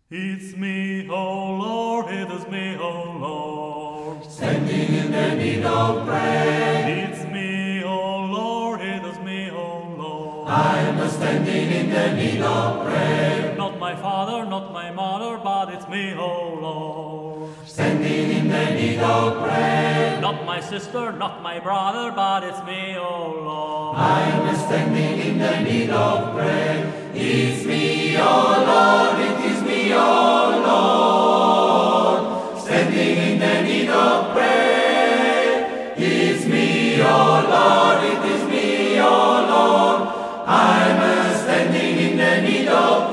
It's me, oh Lord, it is me, oh Lord. Standing in the need of prayer. It's me, oh Lord, it is me, oh Lord. I'm standing in the need of prayer. Not my father, not my mother, but it's me, oh Lord. Standing in the need of prayer. Not my sister, not my brother, but it's me, oh Lord. I'm standing in the need of prayer. It's me, oh Lord, it is me, oh Lord. Standing in the need of prayer. It's me, oh Lord, it is me, oh Lord. I'm standing in the need of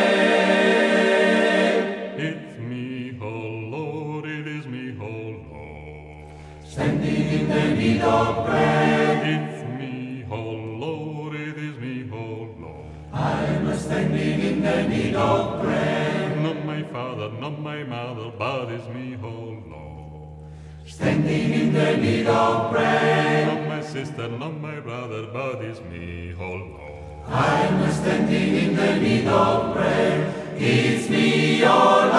prayer. It's me, oh Lord, it is me, oh Lord. Standing in the need of prayer. It's me, oh Lord, it is me, oh Lord. I'm standing in the need of prayer. Not my father, not my mother, but it's me, oh Lord. Standing in the need of prayer. Not my sister, not my brother, but it's me, oh Lord. I'm standing in the need of prayer. It's me, oh